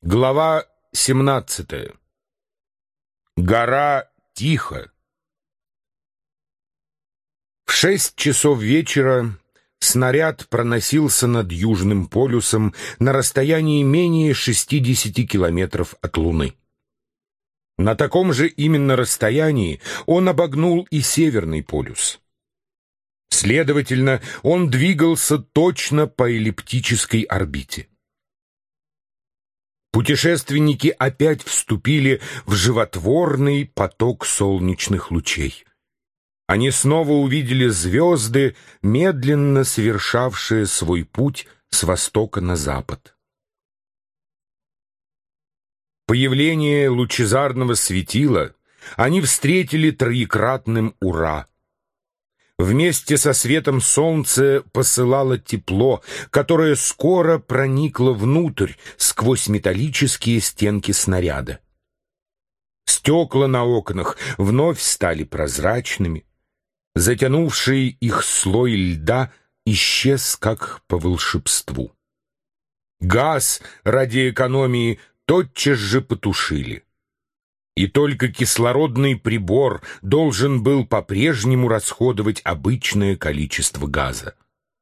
Глава 17. Гора Тихо. В 6 часов вечера снаряд проносился над Южным полюсом на расстоянии менее 60 километров от Луны. На таком же именно расстоянии он обогнул и Северный полюс. Следовательно, он двигался точно по эллиптической орбите. Путешественники опять вступили в животворный поток солнечных лучей. Они снова увидели звезды, медленно совершавшие свой путь с востока на запад. Появление лучезарного светила они встретили троекратным «Ура!». Вместе со светом солнце посылало тепло, которое скоро проникло внутрь сквозь металлические стенки снаряда. Стекла на окнах вновь стали прозрачными. Затянувший их слой льда исчез как по волшебству. Газ ради экономии тотчас же потушили. И только кислородный прибор должен был по-прежнему расходовать обычное количество газа.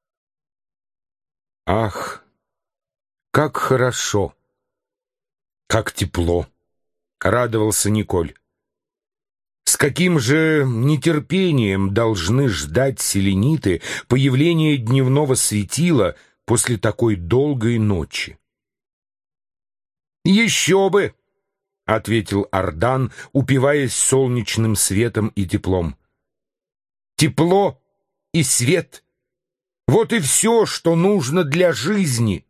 Ах, как хорошо, как тепло, радовался Николь. С каким же нетерпением должны ждать селениты появления дневного светила после такой долгой ночи? Еще бы! — ответил Ардан, упиваясь солнечным светом и теплом. «Тепло и свет — вот и все, что нужно для жизни».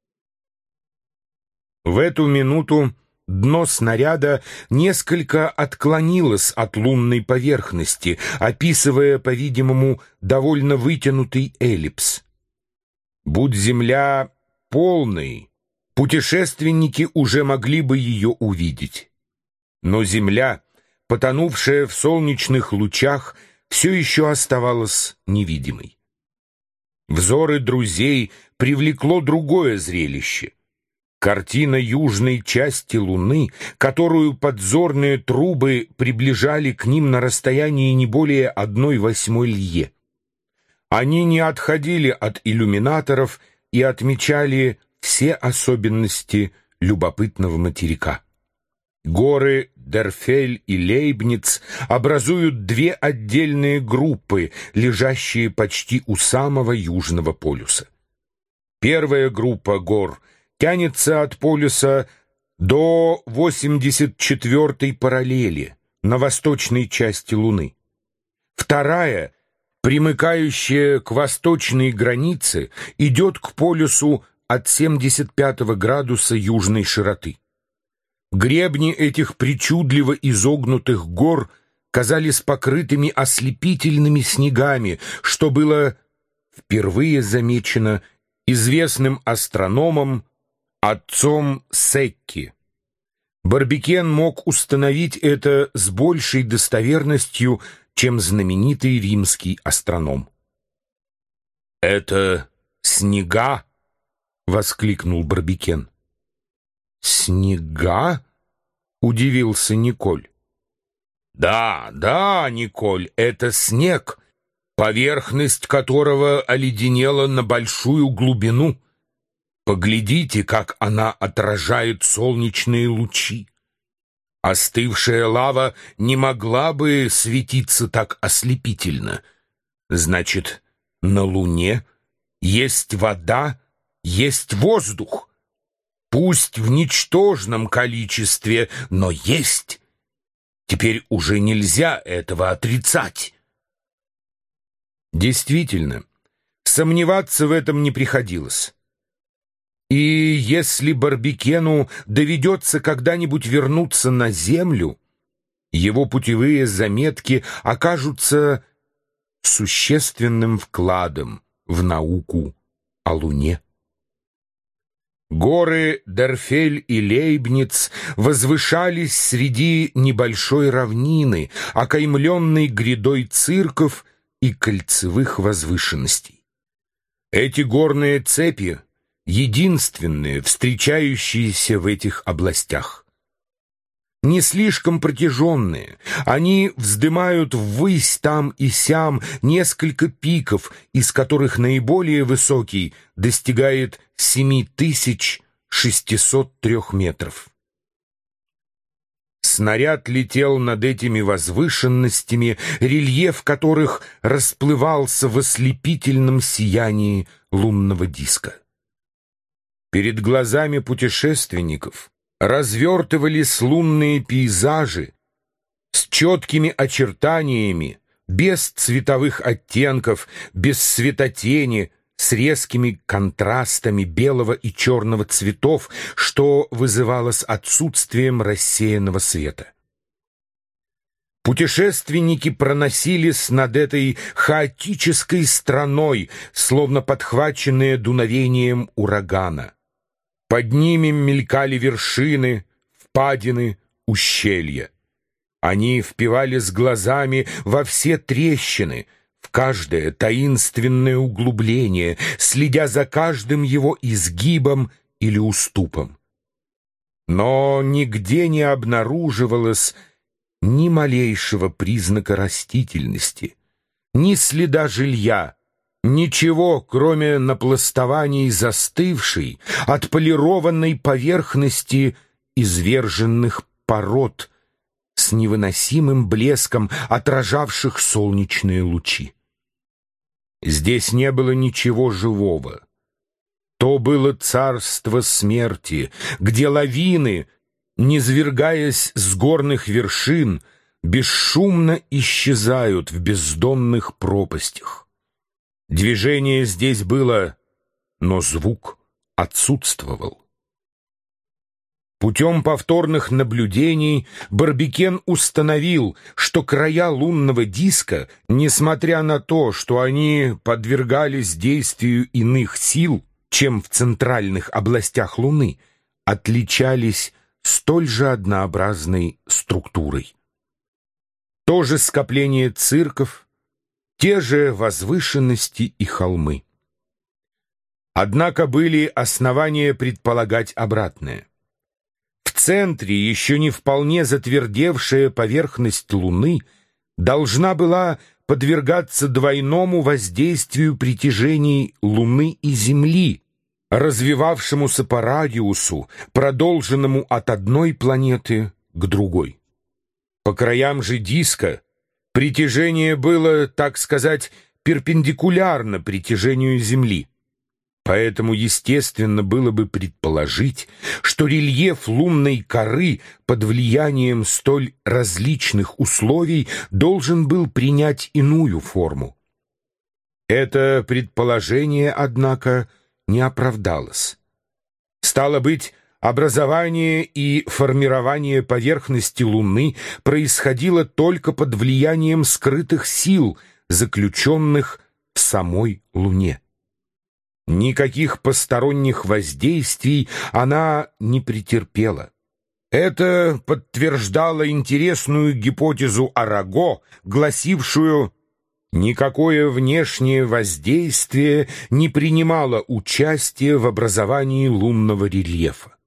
В эту минуту дно снаряда несколько отклонилось от лунной поверхности, описывая, по-видимому, довольно вытянутый эллипс. Будь земля полной, путешественники уже могли бы ее увидеть. Но Земля, потонувшая в солнечных лучах, все еще оставалась невидимой. Взоры друзей привлекло другое зрелище. Картина южной части Луны, которую подзорные трубы приближали к ним на расстоянии не более 1/8 лье. Они не отходили от иллюминаторов и отмечали все особенности любопытного материка. Горы Дерфель и Лейбниц образуют две отдельные группы, лежащие почти у самого Южного полюса. Первая группа гор тянется от полюса до 84-й параллели на восточной части Луны. Вторая, примыкающая к восточной границе, идет к полюсу от 75 градуса южной широты. Гребни этих причудливо изогнутых гор казались покрытыми ослепительными снегами, что было впервые замечено известным астрономом отцом Секки. Барбикен мог установить это с большей достоверностью, чем знаменитый римский астроном. «Это снега!» — воскликнул Барбикен. «Снега?» — удивился Николь. «Да, Николь, это снег, поверхность которого оледенела на большую глубину. Поглядите, как она отражает солнечные лучи. Остывшая лава не могла бы светиться так ослепительно. Значит, на Луне есть вода, есть воздух. Пусть в ничтожном количестве, но есть. Теперь уже нельзя этого отрицать». Действительно, сомневаться в этом не приходилось. И если Барбикену доведется когда-нибудь вернуться на Землю, его путевые заметки окажутся существенным вкладом в науку о Луне. Горы Дерфель и Лейбниц возвышались среди небольшой равнины, окаймленной грядой цирков и кольцевых возвышенностей. Эти горные цепи единственные, встречающиеся в этих областях. Не слишком протяженные, они вздымают ввысь там и сям несколько пиков, из которых наиболее высокий достигает 7603 метров. Снаряд летел над этими возвышенностями, рельеф которых расплывался в ослепительном сиянии лунного диска. Перед глазами путешественников развертывались лунные пейзажи с четкими очертаниями, без цветовых оттенков, без светотени, с резкими контрастами белого и черного цветов, что вызывалось отсутствием рассеянного света. Путешественники проносились над этой хаотической страной, словно подхваченные дуновением урагана. Под ними мелькали вершины, впадины, ущелья. Они впивались глазами во все трещины, в каждое таинственное углубление, следя за каждым его изгибом или уступом. Но нигде не обнаруживалось ни малейшего признака растительности, ни следа жилья, ничего, кроме напластований застывшей, отполированной поверхности изверженных пород с невыносимым блеском отражавших солнечные лучи. Здесь не было ничего живого. То было царство смерти, где лавины, низвергаясь с горных вершин, бесшумно исчезают в бездонных пропастях. Движение здесь было, но звук отсутствовал. Путем повторных наблюдений Барбикен установил, что края лунного диска, несмотря на то, что они подвергались действию иных сил, чем в центральных областях Луны, отличались столь же однообразной структурой. То же скопление цирков, те же возвышенности и холмы. Однако были основания предполагать обратное. В центре еще не вполне затвердевшая поверхность Луны должна была подвергаться двойному воздействию притяжений Луны и Земли, развивавшемуся по радиусу, продолженному от одной планеты к другой. По краям же диска притяжение было, так сказать, перпендикулярно притяжению Земли. Поэтому естественно было бы предположить, что рельеф лунной коры под влиянием столь различных условий должен был принять иную форму. Это предположение, однако, не оправдалось. Стало быть, образование и формирование поверхности Луны происходило только под влиянием скрытых сил, заключенных в самой Луне. Никаких посторонних воздействий она не претерпела. Это подтверждало интересную гипотезу Араго, гласившую: никакое внешнее воздействие не принимало участия в образовании лунного рельефа.